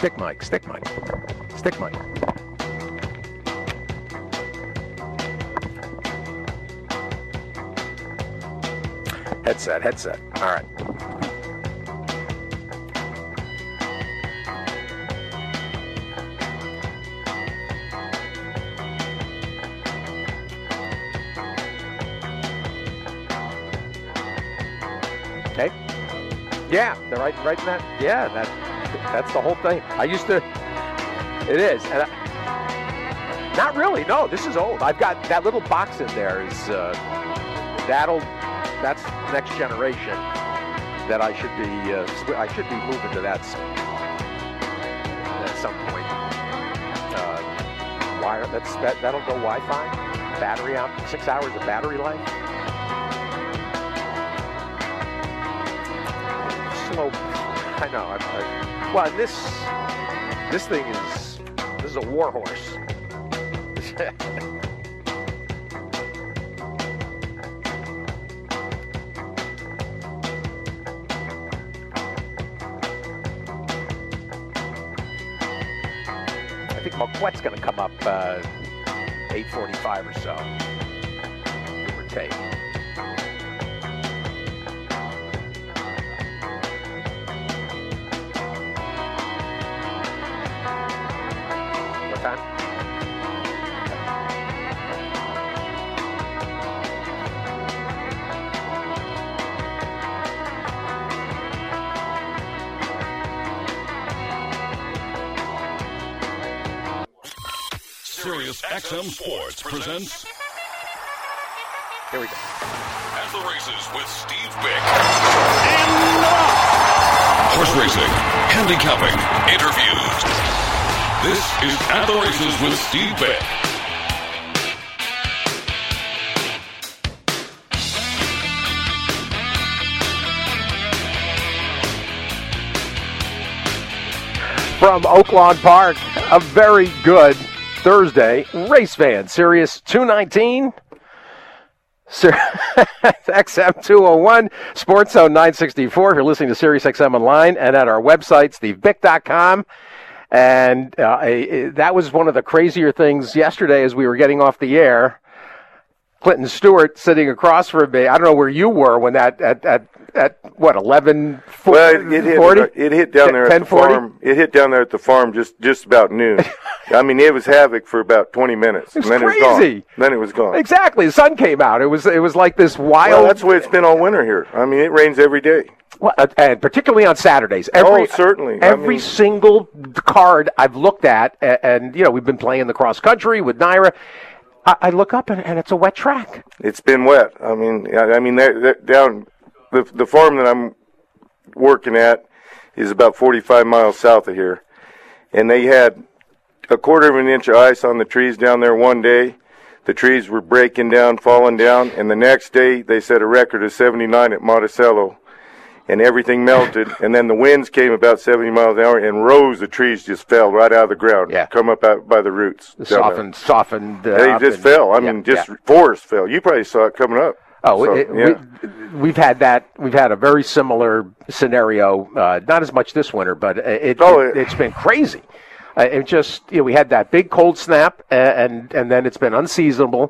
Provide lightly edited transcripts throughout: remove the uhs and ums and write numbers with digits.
Stick mic. Headset. All right. Okay. Yeah, they're right in that. Yeah, that's the whole thing. I used to. It is, and not really. No, this is old. I've got that little box in there. That's next generation. That I should be moving to that at some point. Wire. That'll go Wi-Fi. Battery out. 6 hours of battery life. Slow. I know. Well, this thing is a war horse. I think Marquette's going to come up 8:45 or so, give or take. What time? Sirius XM Sports presents. Here we go. At the Races with Steve Bick. Horse racing, handicapping, interviews. This is At the Races with Steve Bick. From Oaklawn Park, a very good Thursday race fan. Sirius 219, XM 201, Sports Zone 964. If you're listening to Sirius XM online and at our website, stevebick.com. And that was one of the crazier things yesterday as we were getting off the air. Clinton Stewart sitting across from me. I don't know where you were when that at what 11:40? Well, it hit down there at the farm. It hit down there at the farm just about noon. I mean, it was havoc for about 20 minutes, and then crazy. It was gone. Then it was gone. Exactly, the sun came out. It was like this wild. Well, that's the way it's been all winter here. I mean, it rains every day. Well, and particularly on Saturdays. Certainly. Every single card I've looked at, and we've been playing the cross country with Naira. I look up and it's a wet track. It's been wet. I mean, down the farm that I'm working at is about 45 miles south of here, and they had a quarter of an inch of ice on the trees down there one day. The trees were breaking down, falling down, and the next day they set a record of 79 at Monticello, and everything melted. And then the winds came about 70 miles an hour, and rows of trees just fell right out of the ground. Yeah. Come up out by the roots. Softened. They just fell. I mean, forest fell. You probably saw it coming up. Oh, so, we've had that. We've had a very similar scenario. Not as much this winter, but it's been crazy. It just we had that big cold snap, and then it's been unseasonable.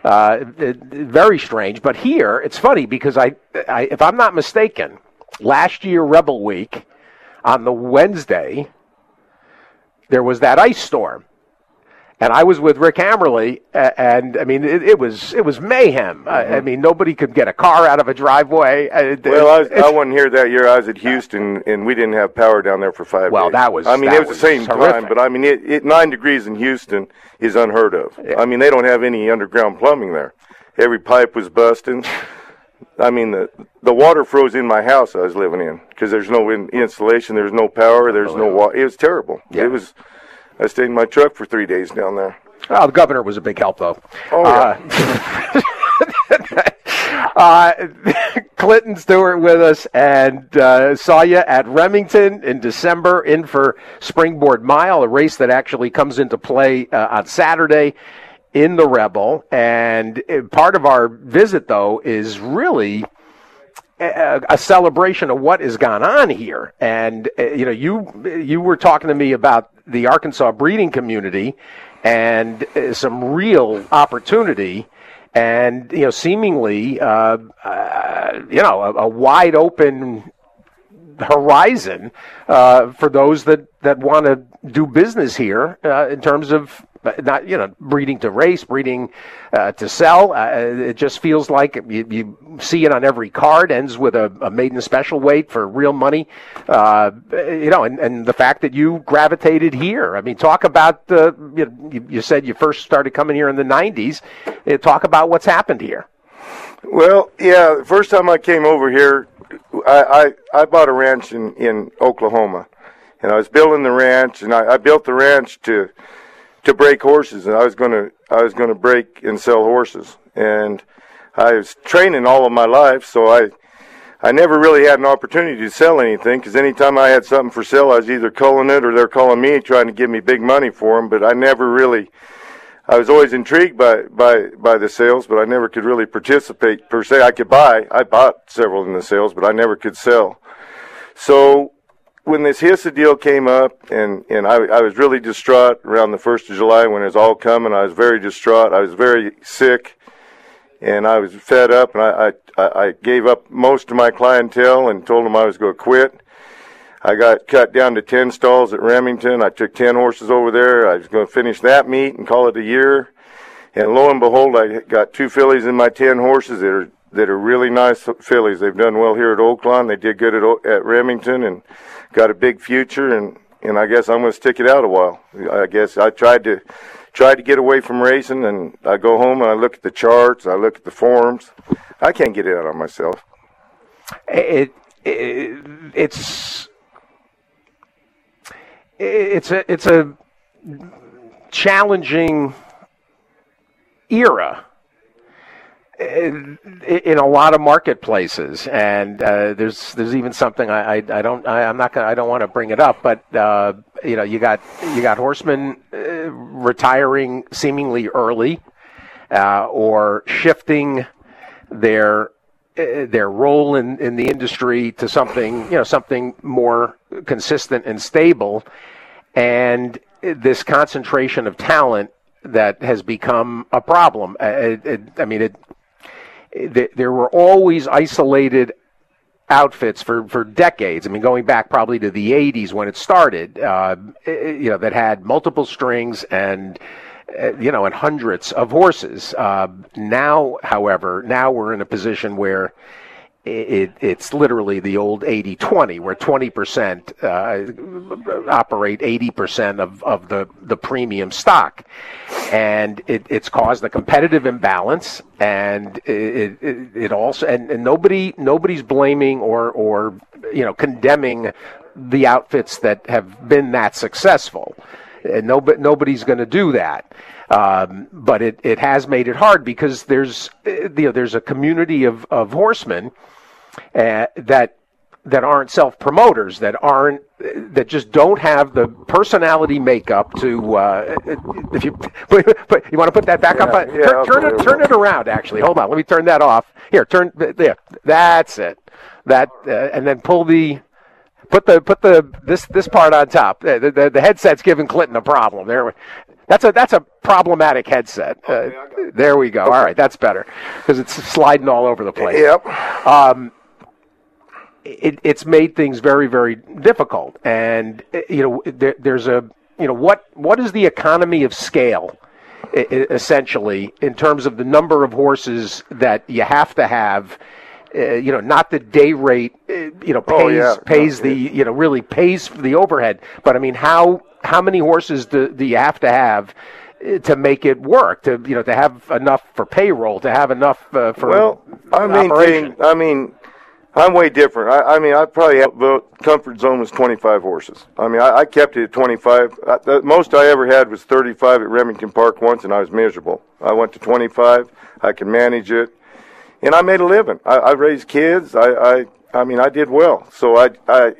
Very strange. But here it's funny because I if I'm not mistaken, last year Rebel Week on the Wednesday there was that ice storm. And I was with Rick Hammerly, and I mean, it was mayhem. I mean, nobody could get a car out of a driveway. I wasn't here that year. I was at Houston, and we didn't have power down there for 5 days. Well, it was the same horrific. time, but I mean, it 9 degrees in Houston is unheard of. Yeah. I mean, they don't have any underground plumbing there. Every pipe was busting. I mean, the water froze in my house I was living in because there's no insulation, there's no power, there's no water. It was terrible. Yeah. I stayed in my truck for 3 days down there. Oh, the governor was a big help, though. Oh, yeah. Clinton Stewart with us, and saw you at Remington in December in for Springboard Mile, a race that actually comes into play on Saturday in the Rebel. And part of our visit, though, is really a celebration of what has gone on here. And you were talking to me about the Arkansas breeding community and some real opportunity, and seemingly a wide open horizon for those that want to do business here in terms of not breeding to race, breeding to sell. It just feels like you see it on every card. Ends with a maiden special weight for real money. And the fact that you gravitated here. I mean, talk about you said you first started coming here in the 90s. Talk about what's happened here. Well, yeah, the first time I came over here, I bought a ranch in Oklahoma, and I was building the ranch, and I built the ranch to break horses, and I was gonna break and sell horses, and I was training all of my life, so I never really had an opportunity to sell anything, because anytime I had something for sale, I was either culling it or they're calling me trying to give me big money for them. But I was always intrigued by the sales, but I never could really participate per se. I bought several in the sales, but I never could sell. So when this HISA deal came up, and I was really distraught around the 1st of July when it was all coming. I was very distraught. I was very sick, and I was fed up, and I gave up most of my clientele and told them I was going to quit. I got cut down to 10 stalls at Remington. I took 10 horses over there. I was going to finish that meet and call it a year. And lo and behold, I got 2 fillies in my 10 horses that are really nice fillies. They've done well here at Oaklawn. They did good at Remington and got a big future. And I guess I'm going to stick it out a while. I guess I tried to get away from racing, and I go home and I look at the charts. I look at the forms. I can't get it out on myself. It's a challenging era in a lot of marketplaces, and there's even something I don't want to bring it up, but you got horsemen retiring seemingly early, or shifting their role in the industry to something more consistent and stable, and this concentration of talent that has become a problem. There were always isolated outfits for decades. I mean, going back probably to the 80s when it started, that had multiple strings and and hundreds of horses. Now, however, we're in a position where it's literally the old 80-20, where 20% operate 80% of the premium stock, and it's caused a competitive imbalance, and it also and nobody's blaming or condemning the outfits that have been that successful. And nobody's going to do that. But it has made it hard, because there's a community of horsemen that aren't self-promoters, that just don't have the personality makeup to. If you you want to put that back up, turn it around. Actually, hold on. Let me turn that off. Here, turn there. That's it. And then pull the. Put this part on top. The headset's giving Clinton a problem. That's a problematic headset. There we go. All right, that's better, because it's sliding all over the place. Yep. It's made things very, very difficult, and there's a what is the economy of scale, essentially, in terms of the number of horses that you have to have. Not the day rate, pays really pays for the overhead. But I mean, how many horses do you have to make it work? To have enough for payroll, to have enough for operation? I'm way different. I probably have the comfort zone was 25 horses. I kept it at 25. The most I ever had was 35 at Remington Park once, and I was miserable. I went to 25. I could manage it. And I made a living. I raised kids. I did well. So I've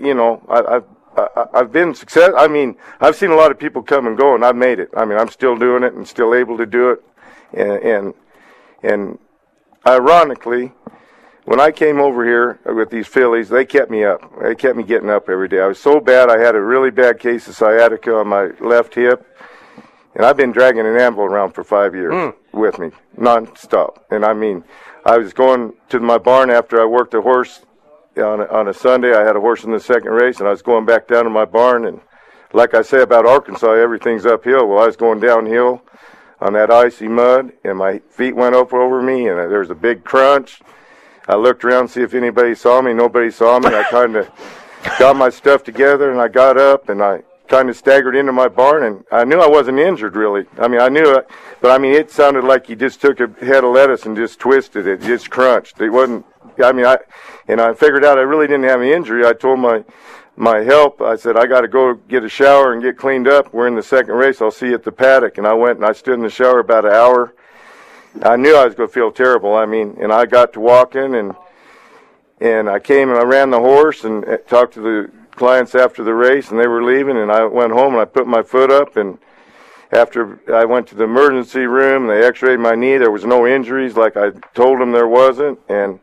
been success. I've seen a lot of people come and go, and I've made it. I'm still doing it and still able to do it. And ironically, when I came over here with these fillies, they kept me up. They kept me getting up every day. I was so bad, I had a really bad case of sciatica on my left hip. And I've been dragging an anvil around for 5 years with me, nonstop. And I mean, I was going to my barn after I worked a horse on a Sunday. I had a horse in the second race, and I was going back down to my barn. And like I say about Arkansas, everything's uphill. Well, I was going downhill on that icy mud, and my feet went up over me, and there was a big crunch. I looked around to see if anybody saw me. Nobody saw me. I kind of got my stuff together, and I got up, and I kind of staggered into my barn, and I knew I wasn't injured, really. I mean, I knew it, but I mean, it sounded like you just took a head of lettuce and just twisted it, just crunched. It wasn't, I mean, I figured out I really didn't have any injury. I told my help, I said, I got to go get a shower and get cleaned up. We're in the second race. I'll see you at the paddock. And I went and I stood in the shower about an hour. I knew I was going to feel terrible. I mean, and I got to walking, and I came and I ran the horse and talked to the clients after the race, and they were leaving, and I went home and I put my foot up, and after I went to the emergency room, they x-rayed my knee. There was no injuries like I told them there wasn't, and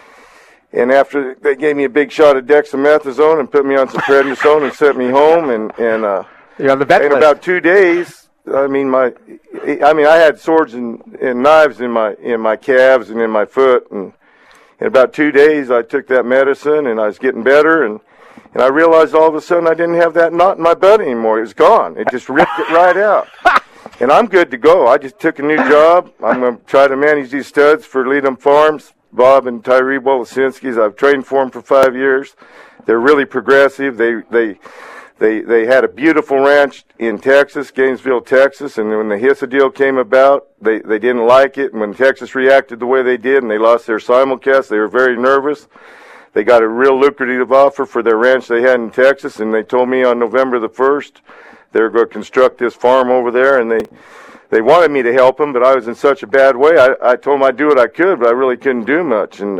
after they gave me a big shot of dexamethasone and put me on some prednisone and sent me home, and you're on the vet in list. about 2 days, I mean I had swords and knives in my calves and in my foot, and in about 2 days I took that medicine and I was getting better, and I realized all of a sudden I didn't have that knot in my butt anymore. It was gone. It just ripped it right out. And I'm good to go. I just took a new job. I'm going to try to manage these studs for Leadham Farms, Bob and Tyree Wolosinski's. I've trained for them for 5 years. They're really progressive. They had a beautiful ranch in Texas, Gainesville, Texas, and when the HISA deal came about, they didn't like it. And when Texas reacted the way they did and they lost their simulcast, they were very nervous. They got a real lucrative offer for their ranch they had in Texas, and they told me on November the 1st they were going to construct this farm over there, and they wanted me to help them, but I was in such a bad way. I told them I'd do what I could, but I really couldn't do much. And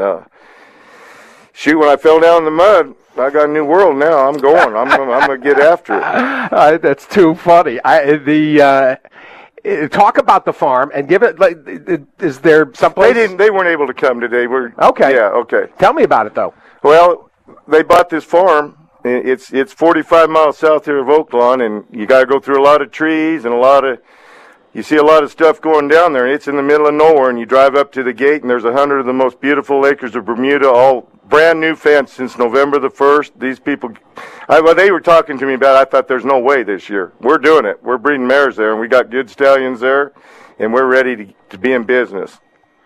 when I fell down in the mud, I got a new world now. I'm going. I'm going to get after it. That's too funny. Talk about the farm and give it. Like, is there someplace? They weren't able to come today. Okay. Yeah. Okay. Tell me about it, though. Well, they bought this farm. It's 45 miles south here of Oaklawn, and you got to go through a lot of trees and you see a lot of stuff going down there. It's in the middle of nowhere, and you drive up to the gate, and there's 100 of the most beautiful acres of Bermuda, all brand new fence since November the 1st. These people, they were talking to me about it. I thought there's no way this year. We're doing it. We're breeding mares there, and we got good stallions there, and we're ready to be in business.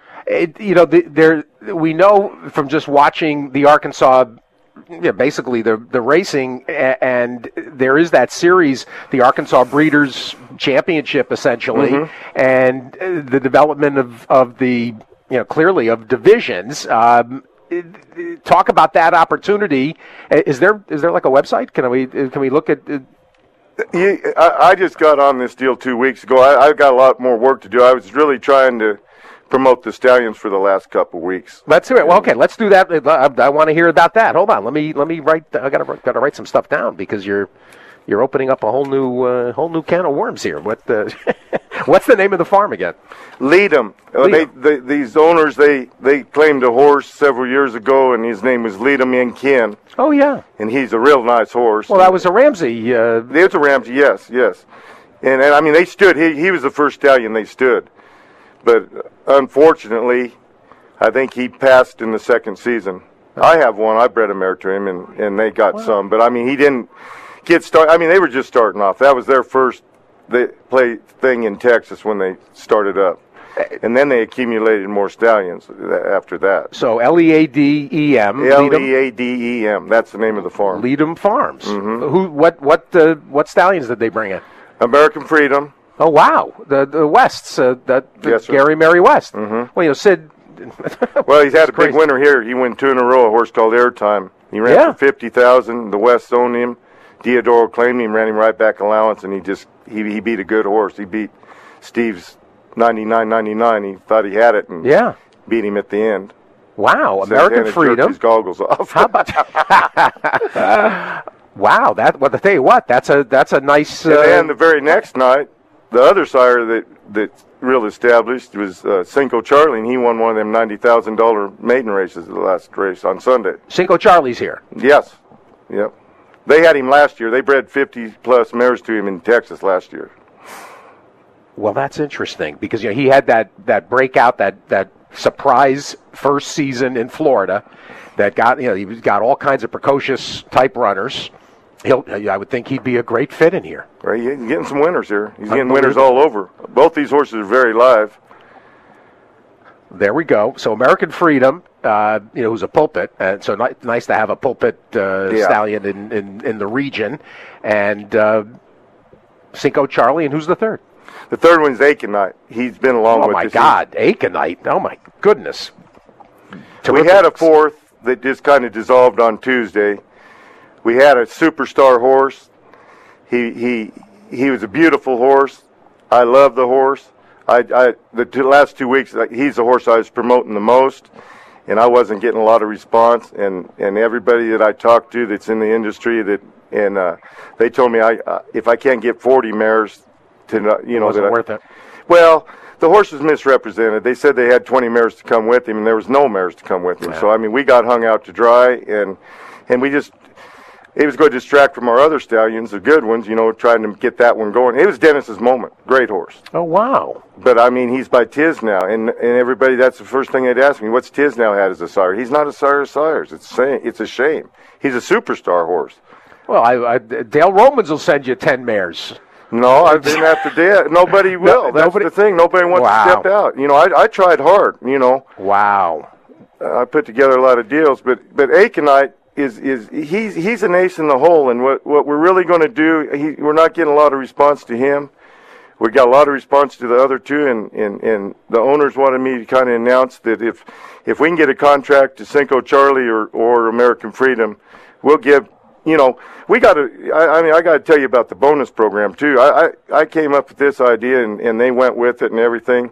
We know from just watching the Arkansas, basically the racing, and there is that series, the Arkansas Breeders' Championship, essentially, and the development of the, clearly of divisions. Talk about that opportunity. Is there like a website? Can we look at? I just got on this deal 2 weeks ago. I've got a lot more work to do. I was really trying to promote the stallions for the last couple of weeks. Let's do it. Well, okay, let's do that. I want to hear about that. Hold on. Let me write. I got to write some stuff down because you're opening up a whole new can of worms here. What's the name of the farm again? Leadham. These owners they claimed a horse several years ago, and his name was Leadham in Ken. Oh yeah. And he's a real nice horse. Well, that was a Ramsey. It's a Ramsey. Yes. And I mean, they stood. He was the first stallion they stood. But unfortunately, I think he passed in the second season. I have one. I bred a mare to him, and they got some. But, I mean, he didn't get started. I mean, they were just starting off. That was their first play thing in Texas when they started up. And then they accumulated more stallions after that. So Leadem. Leadem. That's the name of the farm. Leadham Farms. Mm-hmm. What stallions did they bring in? American Freedom. Oh wow, the Wests, yes, Gary Mary West. Mm-hmm. Well, Sid. Well, he's had a big winner here. He won 2 in a row. A horse called Airtime. He ran for $50,000. The Wests owned him. Diodoro claimed him, ran him right back allowance, and he beat a good horse. He beat Steve's 99.99. He thought he had it, and beat him at the end. Wow, American Freedom. Jerked his goggles off. How about? Wow, I tell you what, that's a nice. And then the very next night, the other sire that real established was Cinco Charlie, and he won one of them $90,000 maiden races the last race on Sunday. Cinco Charlie's here. Yes. Yep. They had him last year. They bred 50-plus mares to him in Texas last year. Well, that's interesting because he had that breakout, that surprise first season in Florida that got he got all kinds of precocious type runners. I would think he'd be a great fit in here. Right, he's getting some winners here. He's getting winners all over. Both these horses are very live. There we go. So American Freedom, who's a pulpit, and so nice to have a pulpit stallion in the region, and Cinco Charlie, and who's the third? The third one's Aconite. He's been along with us. Oh, my God, Aconite. Oh, my goodness. We had a fourth that just kind of dissolved on Tuesday. We had a superstar horse. He was a beautiful horse. I love the horse. The last 2 weeks, he's the horse I was promoting the most, and I wasn't getting a lot of response. And everybody that I talked to that's in the industry, they told me if I can't get 40 mares, it wasn't worth it. Well, the horse was misrepresented. They said they had 20 mares to come with him, and there was no mares to come with him. Yeah. So we got hung out to dry, and we just. It was going to distract from our other stallions, the good ones, trying to get that one going. It was Dennis's moment. Great horse. Oh, wow. But, he's by Tisnow, and everybody, that's the first thing they'd ask me, what's Tisnow had as a sire? He's not a sire of sires. It's a shame. He's a superstar horse. Well, Dale Romans will send you 10 mares. No, I've been after Dale. Nobody will. That's the thing. Nobody wants to step out. I tried hard, Wow. I put together a lot of deals, but Aconite, he's an ace in the hole, and what we're really going to do, we're not getting a lot of response to him. We got a lot of response to the other two, and the owners wanted me to kind of announce that if we can get a contract to Cinco Charlie or American Freedom, we'll give. We got to. I got to tell you about the bonus program too. I came up with this idea, and they went with it and everything.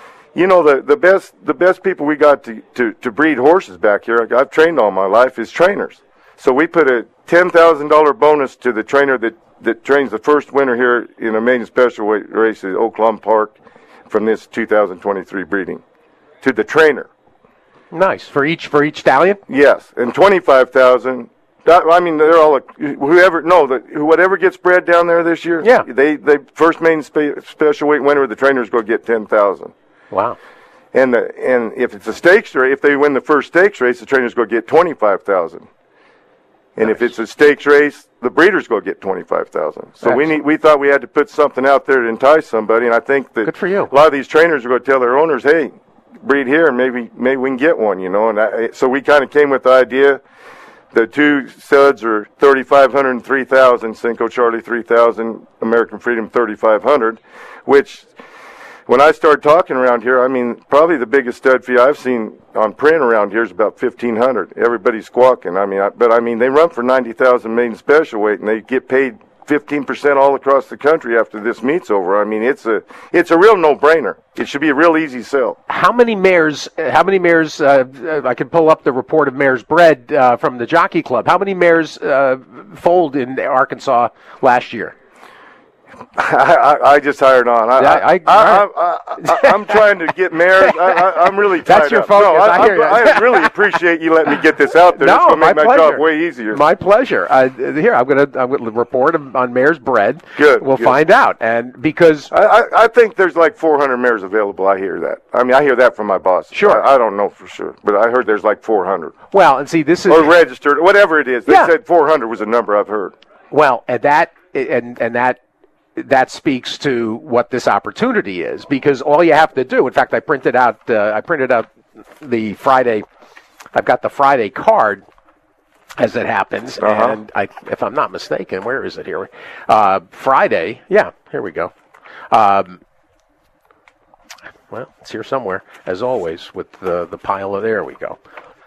The best people we got to breed horses back here, I've trained all my life, is trainers. So we put a $10,000 bonus to the trainer that trains the first winner here in a maiden special weight race at Oaklawn Park from this 2023 breeding, to the trainer. Nice. For each stallion? Yes, and $25,000. They're all whatever gets bred down there this year. Yeah. They first maiden special weight winner, the trainers go get $10,000. Wow. And if it's a stakes race, if they win the first stakes race, the trainers go get $25,000. And if it's a stakes race, the breeders go get $25,000. So we thought we had to put something out there to entice somebody, and I think that good for you. A lot of these trainers are going to tell their owners, "Hey, breed here, and maybe we can get one," And so we kind of came with the idea. The two studs are 3,500 and 3,000. Cinco Charlie 3,000, American Freedom 3,500, which. When I started talking around here, probably the biggest stud fee I've seen on print around here is about 1,500. Everybody's squawking. They run for 90,000 maiden special weight, and they get paid 15% all across the country after this meet's over. It's a real no-brainer. It should be a real easy sell. How many mares? I can pull up the report of mares bred from the Jockey Club. How many mares foaled in Arkansas last year? I just hired on. I'm trying to get mares. I'm really tired. That's your focus. No, I hear you. I really appreciate you letting me get this out there. No, it's going to make my pleasure. job way easier. My pleasure. Here, I'm going to report on mares bred. Good. We'll find out. And because I think there's like 400 mares available. I hear that. I hear that from my boss. Sure. I don't know for sure, but I heard there's like 400. Well, and see, this is or registered, whatever it is. They said 400 was a number I've heard. Well, and that speaks to what this opportunity is, because all you have to do. In fact, I printed out the Friday. I've got the Friday card as it happens, and if I'm not mistaken, where is it here? Friday. Yeah, here we go. Well, it's here somewhere, as always, with the pile of. There we go.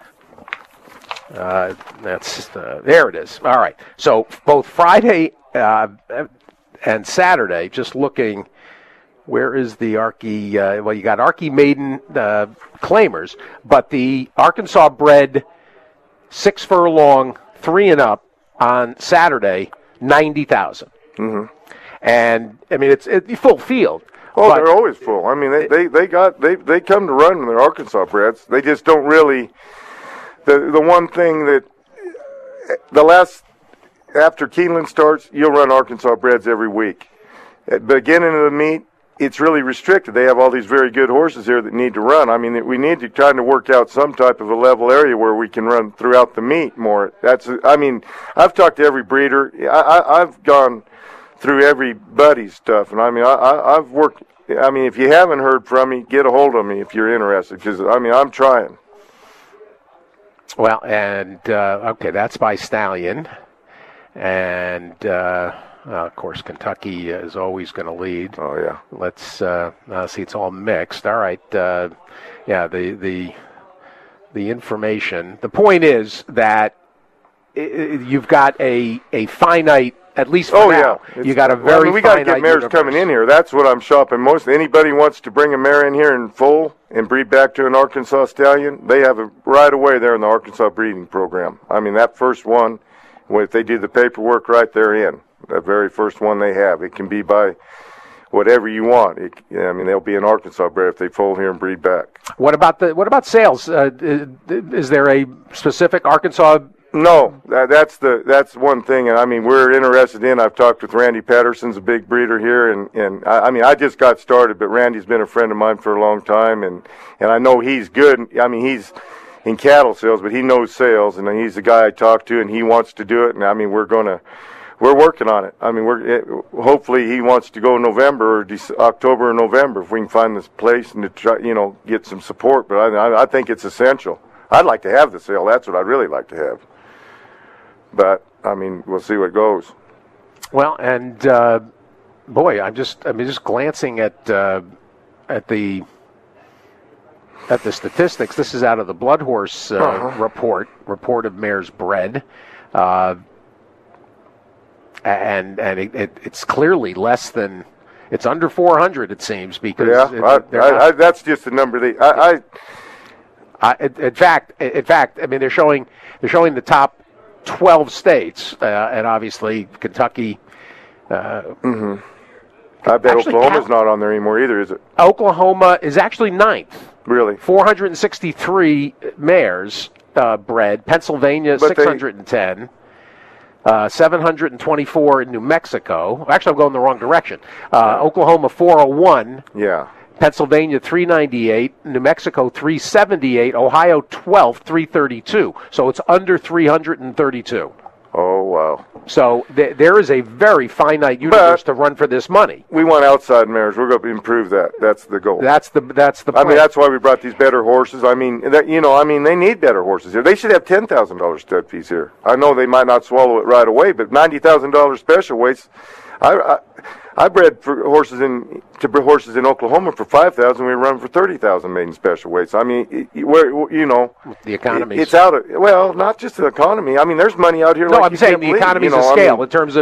There it is. All right. So both Friday and Saturday, just looking, where is the Archie? You got Archie Maiden claimers, but the Arkansas bred 6 furlong, 3 and up on Saturday, 90,000. Mm-hmm. And I mean, it's full field. Oh, they're always full. I mean, they come to run in their Arkansas breds. They just don't really. The one thing that after Keeneland starts, you'll run Arkansas breds every week. At the beginning of the meet, it's really restricted. They have all these very good horses here that need to run. I mean, we need to try to work out some type of a level area where we can run throughout the meet more. I've talked to every breeder. I've gone through everybody's stuff, and I mean, I've worked. I mean, if you haven't heard from me, get a hold of me if you're interested, because I mean, I'm trying. Well, and okay, that's by Stallion, and. Of course, Kentucky is always going to lead. Oh, yeah. Let's see. It's all mixed. All right. The information. The point is that you've got a finite, at least for now. Yeah. You got a very we got to get mares universe. coming in here. That's what I'm shopping most. Anybody wants to bring a mare in here in full and breed back to an Arkansas stallion, they have it right away there in the Arkansas breeding program. I mean, that first one, if they do the paperwork right, they're in. The very first one they have. It can be by whatever you want. I mean, they'll be an Arkansas bred if they foal here and breed back. What about sales? Is there a specific Arkansas? No, that's one thing. And I mean, we're interested in. I've talked with Randy Patterson's a big breeder here, and I mean, I just got started, but Randy's been a friend of mine for a long time, and I know he's good. I mean, he's in cattle sales, but he knows sales, and he's the guy I talk to, and he wants to do it. And I mean, we're working on it. I mean, hopefully he wants to go November or October or November if we can find this place and to try, get some support. But I think it's essential. I'd like to have the sale. That's what I'd really like to have. But I mean, we'll see what goes. Well, and boy, I'm just glancing at the statistics. This is out of the Blood Horse report of mares bred. And it's clearly less than, it's under 400, it seems, because that's just the number. In fact, I mean, they're showing the top 12 states, and obviously Kentucky. I bet Oklahoma's not on there anymore either, is it? Oklahoma is actually 9th. Really? 463 mares bred. Pennsylvania 610. 724 in New Mexico. Actually, I'm going the wrong direction. Oklahoma 401. Yeah. Pennsylvania 398. New Mexico 378. Ohio 12th 332. So it's under 332. Oh, wow. So there is a very finite universe to run for this money. We want outside mares. We're going to improve that. That's the goal. That's the plan. I mean, that's why we brought these better horses. I mean, they need better horses here. They should have $10,000 stud fees here. I know they might not swallow it right away, but $90,000 special weights. I bred horses in Oklahoma for $5,000. We run for $30,000 maiden special weights. I mean, the economy. It's out of not just the economy. I mean, there's money out here. No, I'm saying the economy's of scale in terms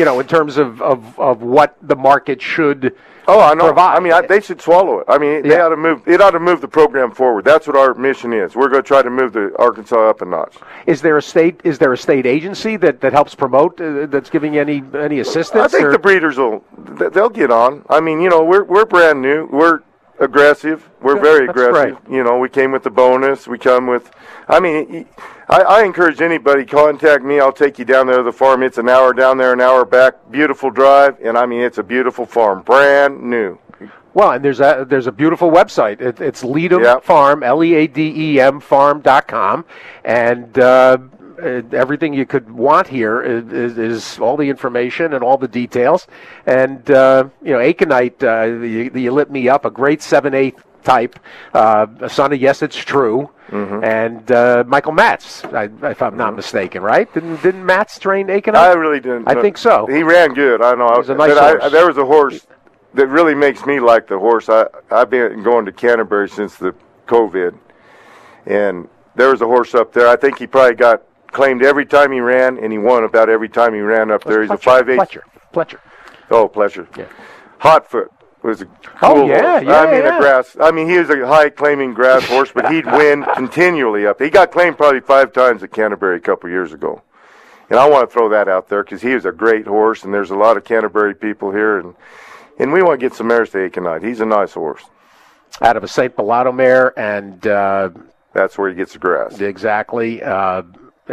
of what the market should. Oh, I know. Provide. I mean, they should swallow it. I mean, they ought to move. It ought to move the program forward. That's what our mission is. We're going to try to move the Arkansas up a notch. Is there a state agency that helps promote? That's giving any assistance? I think the breeders they'll get on. I mean, we're brand new. We're aggressive. We're very aggressive. Right. We came with the bonus. We come with. I mean, I encourage anybody, contact me. I'll take you down there to the farm. It's an hour down there, an hour back. Beautiful drive, and I mean, it's a beautiful farm, brand new. Well, and there's a beautiful website. It's Leadem Farm, LEADEM Farm.com, and everything you could want here is all the information and all the details. And Aconite, you lit me up, a great 7/8 type, a son of Yes It's True. Mm-hmm. And Michael Matz, if I'm not mistaken, right? Didn't Matz train Aconite? I really didn't. I think so. He ran good. I know. He was a nice horse. There was a horse that really makes me like the horse. I've been going to Canterbury since the COVID, and there was a horse up there. I think he probably got claimed every time he ran, and he won about every time he ran up there. He's a 5'8". Pletcher. Oh, Pletcher. Yeah. Hotfoot was a cool horse. Grass. I mean, he was a high-claiming grass horse, but he'd win continually up. He got claimed probably 5 times at Canterbury a couple years ago. And I want to throw that out there because he is a great horse, and there's a lot of Canterbury people here, and we want to get some mares to Aconite. He's a nice horse. Out of a St. Pilato mare, and that's where he gets the grass. Exactly. I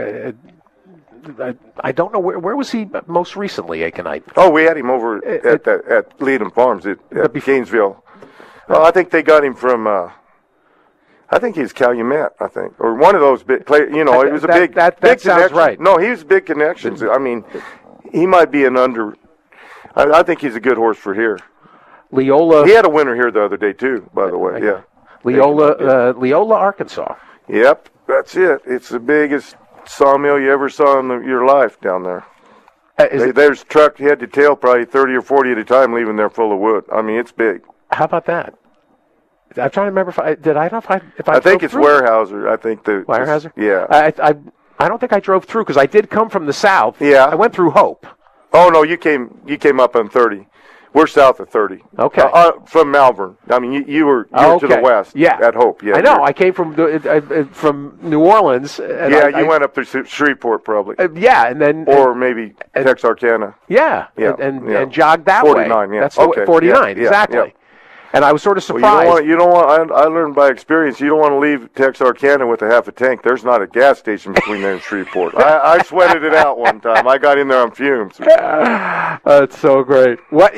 don't know where was he most recently, Aconite. Oh, we had him over at Leedham Farms at Gainesville. Oh, I think they got him from. I think he's Calumet, I think, or one of those big play. You know, it was a big. That big sounds right. No, he was big connections. I mean, he might be an under. I think he's a good horse for here. Leola. He had a winner here the other day too. By the way, yeah. Leola, Arkansas. Yep, that's it. It's the biggest sawmill you ever saw in your life down there. There's truck head to tail, probably 30 or 40 at a time, leaving there full of wood. I mean, it's big. How about that? I'm trying to remember if I think it's Weyerhaeuser. I think the Weyerhaeuser. Yeah. I don't think I drove through because I did come from the south. Yeah. I went through Hope. Oh no, you came up on 30. We're south of 30. Okay. From Malvern. I mean, you were to the west. Yeah. At Hope. Yeah. I know. I came from New Orleans. And you went up to Shreveport probably. Yeah, and then maybe Texarkana. Yeah. And jogged that 49, way. 49. Yeah. That's 49. Exactly. Yeah. And I was sort of surprised. Well, you don't want. I learned by experience. You don't want to leave Texarkana with a half a tank. There's not a gas station between there and Shreveport. I sweated it out one time. I got in there on fumes. That's so great. What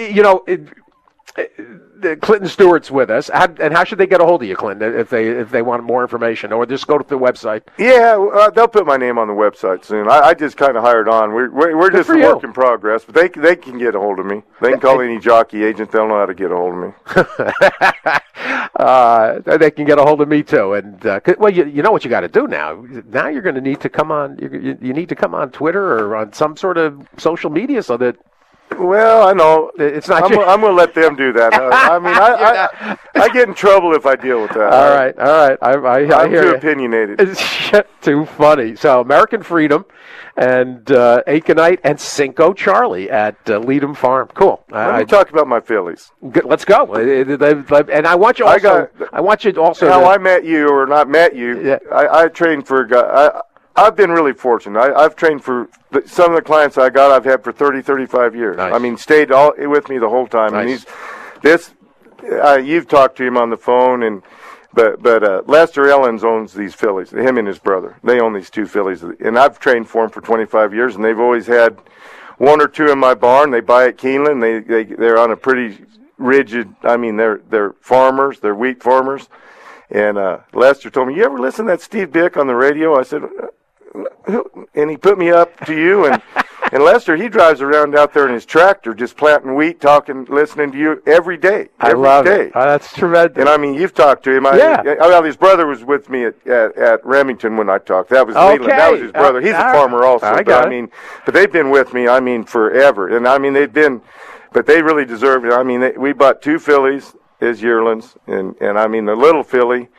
Clinton Stewart's with us. How should they get a hold of you, Clinton, if they want more information, or just go to the website? Yeah, they'll put my name on the website soon. I just kind of hired on. We're just a work in progress, but they can get a hold of me. They can call any jockey agent. They'll know how to get a hold of me. They can get a hold of me too. And well, you know what you got to do now. Now you're going to need to come on. You need to come on Twitter or on some sort of social media so that. Well, I know it's not. I'm going to let them do that. I mean, I get in trouble if I deal with that. All right. I'm too opinionated. It's too funny. So, American Freedom and Aconite and Cinco Charlie at Leedham Farm. Cool. Let me talk about my fillies. Good, let's go. And I want you also. I want you also. How I met you or not met you. Yeah. I trained for a guy. I've been really fortunate. I've trained for some of the clients I got. I've had for 30, 35 years. Nice. I mean, stayed with me the whole time. Nice. And you've talked to him on the phone, but Lester Ellens owns these fillies. Him and his brother. They own these two fillies, and I've trained for them for 25 years. And they've always had one or two in my barn. They buy at Keeneland. They're on a pretty rigid. I mean, they're farmers. They're wheat farmers. And Lester told me, "You ever listen to that Steve Bick on the radio?" I said. And he put me up to you, and Lester, he drives around out there in his tractor just planting wheat, listening to you every day. I love it. Oh, that's tremendous. And I mean, you've talked to him. Well, his brother was with me at Remington when I talked. That was Leland. That was his brother. He's a farmer also. But they've been with me, I mean, forever. And I mean, but they really deserve it. I mean, we bought two fillies as yearlings, and I mean, the little filly,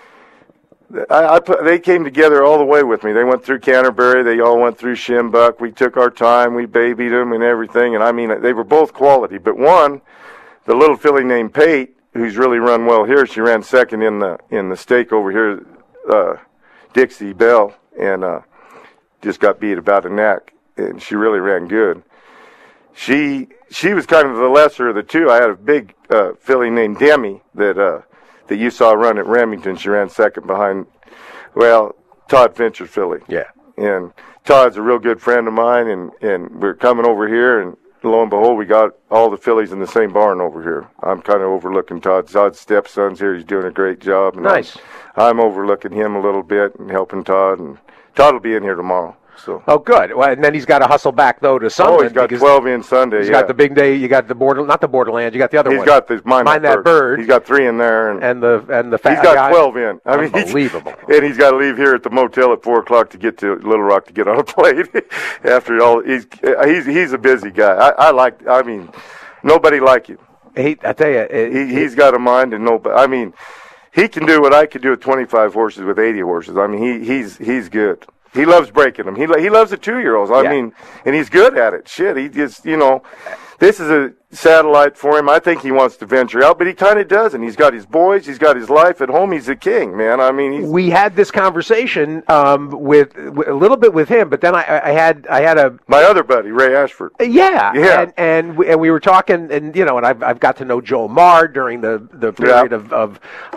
they came together all the way with me. They went through Canterbury. They all went through Shimbuck. We took our time. We babied them and everything. And I mean, they were both quality. But one, the little filly named Pate, who's really run well here, she ran second in the stake over here, Dixie Bell, and just got beat about the neck. And she really ran good. She was kind of the lesser of the two. I had a big filly named Demi that you saw run at Remington. She ran second behind, Todd Fincher's filly. Yeah. And Todd's a real good friend of mine, and we're coming over here, and lo and behold, we got all the fillies in the same barn over here. I'm kind of overlooking Todd's stepson's here. He's doing a great job. And nice. I'm overlooking him a little bit and helping Todd, and Todd will be in here tomorrow. So. Oh, good. Well, and then he's got to hustle back though to Sunday. Oh, he's got 12 in Sunday. He's got the big day. You got the not the Borderlands. You got the other one. He's got the Mind That Bird. He's got 3 in there, and the fat he's got guy. 12 in. I mean, unbelievable. And he's got to leave here at the motel at 4:00 to get to Little Rock to get on a plane. After all, he's a busy guy. I mean, nobody like him. I tell you, he's got a mind, and nobody. I mean, he can do what I could do with 25 horses with 80 horses. I mean, he's good. He loves breaking them. He loves the 2-year-olds. I mean, and he's good at it. Shit, he just, the this is a satellite for him. I think he wants to venture out, but he kind of doesn't. He's got his boys. He's got his life at home. He's a king, man. I mean, we had this conversation with a little bit with him, but then I had my other buddy, Ray Ashford. Yeah. And we were talking, and and I've got to know Joe Marr during the period of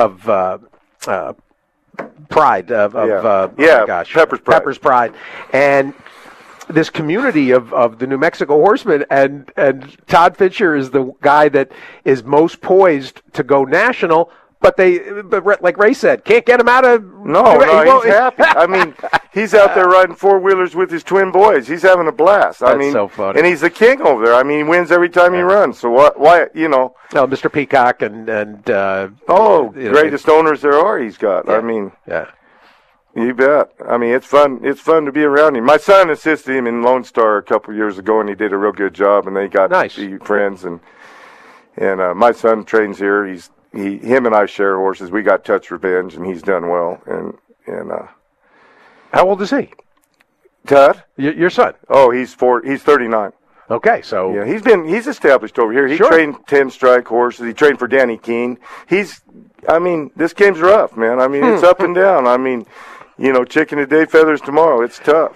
Pride oh my gosh, Pepper's Pride, and this community of the New Mexico Horsemen, and Todd Fincher is the guy that is most poised to go national, but like Ray said, can't get him out of. No, he's happy. I mean, he's out there riding four-wheelers with his twin boys. He's having a blast. That's so funny. And he's the king over there. I mean, he wins every time he runs. So why? Oh, Mr. Peacock and greatest owners there are. He's got. Yeah. I mean, yeah. You bet. I mean, it's fun. It's fun to be around him. My son assisted him in Lone Star a couple of years ago, and he did a real good job. And they got to be friends. And my son trains here. Him and I share horses. We got Touch Revenge, and he's done well. And how old is he? Todd, your son? Oh, he's 39. Okay, so yeah, he's established over here. He trained 10-strike horses. He trained for Danny Keene. This game's rough, man. I mean, it's up and down. I mean, chicken today, feathers tomorrow. It's tough.